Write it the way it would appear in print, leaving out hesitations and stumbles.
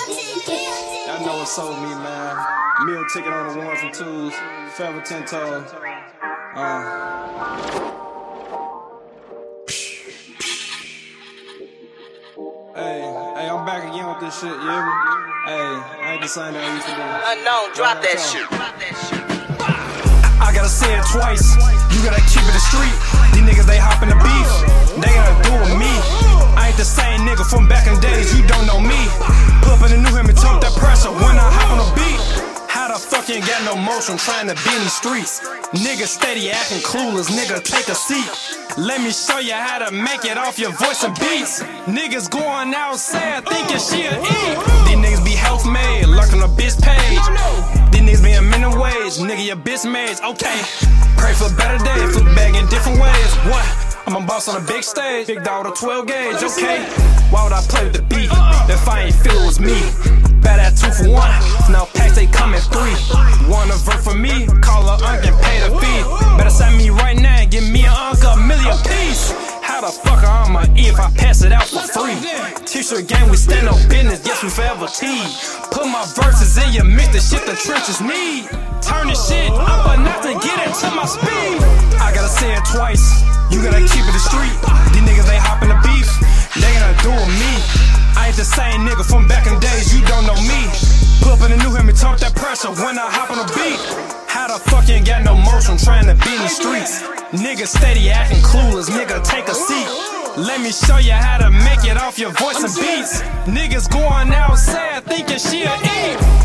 Y'all know what sold me, man. Meal ticket on the ones and twos. Forever 10 toes. Hey, I'm back again with this shit, you hear me? Hey, I ain't the same that I used to be. Unknown, drop that shit. I gotta say it twice, you gotta keep it the street. These niggas, they hop in the beef, they gotta do with me. I ain't the same nigga from back in days, you don't know me. Pull up in the new him and talk that pressure when I hop on the beat. How the fuck you ain't got no motion trying to be in the streets? Niggas steady acting clueless, nigga take a seat. Let me show you how to make it off your voice and beats. Niggas going outside thinking she'll eat. These niggas be health-made, lurking on bitch page. These niggas be a minimum wage, nigga your bitch made. Okay, pray for a better day, flip back in different ways. What? I'm a boss on a big stage, big dog with a 12 gauge, okay. Why would I play with the beat if I ain't feel it was me? Bad at 2 for 1, now packs they come at 3. Wanna vote for me? Call her unk and pay the fee. Better send me right now and give me an unk a million piece. How the fuck I'ma eat if I pass it out for free? T-shirt game, we stand on business, yes we forever tease. Put my verses in your mix, the shit the trenches need. Turn this shit up enough to get into my speed. I gotta say it twice, you gotta keep it the street. These niggas, they hop in the beef, they gonna do with me. I ain't the same nigga from back in days, you don't know me. Pull up in the new him and talk that pressure when I hop on the beat. How the fuck you ain't got no motion trying to be in the streets? Niggas steady acting clueless, nigga take a seat. Let me show you how to make it off your voice and beats. Niggas going outside thinking she'll eat.